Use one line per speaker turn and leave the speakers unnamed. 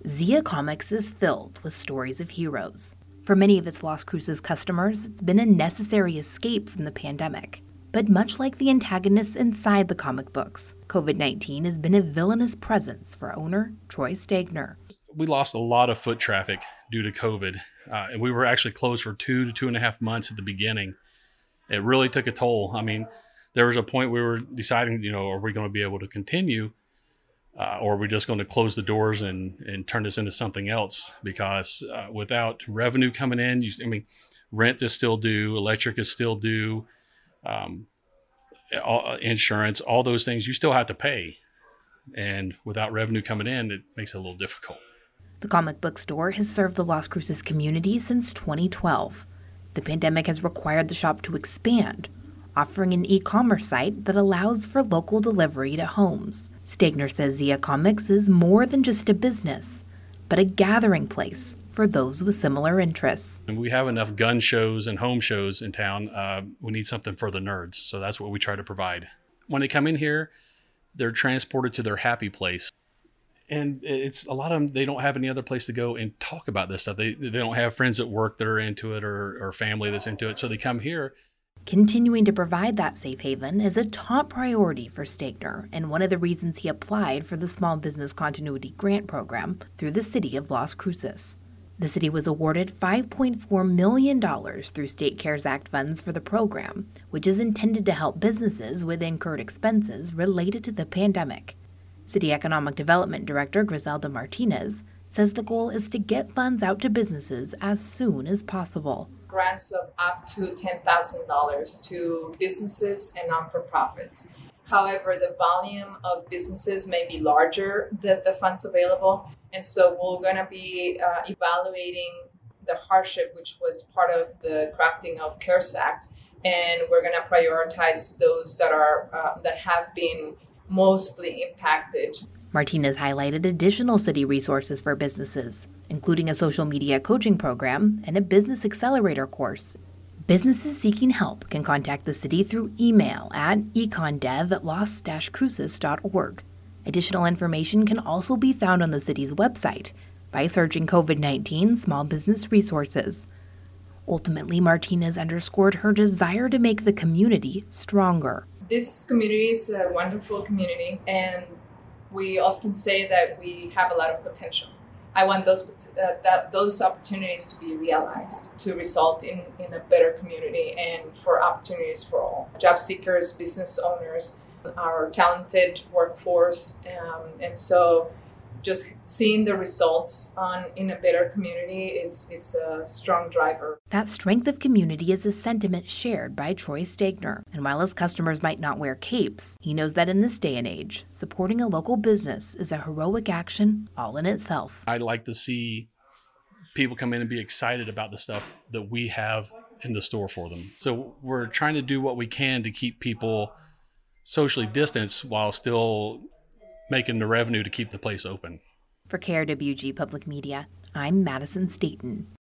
Zia Comics is filled with stories of heroes. For many of its Las Cruces customers, it's been a necessary escape from the pandemic. But much like the antagonists inside the comic books, COVID-19 has been a villainous presence for owner Troy Stegner.
We lost a lot of foot traffic due to COVID, and we were actually closed for 2 to 2.5 months at the beginning. It really took a toll. I mean, there was a point we were deciding, are we going to be able to continue, or are we just going to close the doors and turn this into something else? Because without revenue coming in, rent is still due, electric is still due, insurance, all those things you still have to pay. And without revenue coming in, it makes it a little difficult.
The comic book store has served the Las Cruces community since 2012. The pandemic has required the shop to expand, offering an e-commerce site that allows for local delivery to homes. Stegner says Zia Comics is more than just a business, but a gathering place for those with similar interests.
And we have enough gun shows and home shows in town. We need something for the nerds, so that's what we try to provide. When they come in here, they're transported to their happy place. And it's a lot of them, they don't have any other place to go and talk about this stuff. They don't have friends at work that are into it or family that's into it, so they come here.
Continuing to provide that safe haven is a top priority for Stegner, and one of the reasons he applied for the Small Business Continuity Grant Program through the city of Las Cruces. The city was awarded $5.4 million through State CARES Act funds for the program, which is intended to help businesses with incurred expenses related to the pandemic. City Economic Development Director Griselda Martinez says the goal is to get funds out to businesses as soon as possible.
Grants of up to $10,000 to businesses and non-for-profits. However, the volume of businesses may be larger than the funds available. And so we're going to be evaluating the hardship, which was part of the crafting of CARES Act. And we're going to prioritize those that have been mostly impacted.
Martinez highlighted additional city resources for businesses, including a social media coaching program and a business accelerator course. Businesses seeking help can contact the city through email at econdev@las-cruces.org. Additional information can also be found on the city's website by searching COVID-19 Small Business Resources. Ultimately, Martinez underscored her desire to make the community stronger.
This community is a wonderful community, and we often say that we have a lot of potential. I want those opportunities to be realized, to result in a better community and for opportunities for all. Job seekers, business owners, our talented workforce. And so just seeing the results in a better community, it's a strong driver.
That strength of community is a sentiment shared by Troy Stegner. And while his customers might not wear capes, he knows that in this day and age, supporting a local business is a heroic action all in itself.
I'd like to see people come in and be excited about the stuff that we have in the store for them. So we're trying to do what we can to keep people socially distanced while still making the revenue to keep the place open.
For KRWG Public Media, I'm Madison Staten.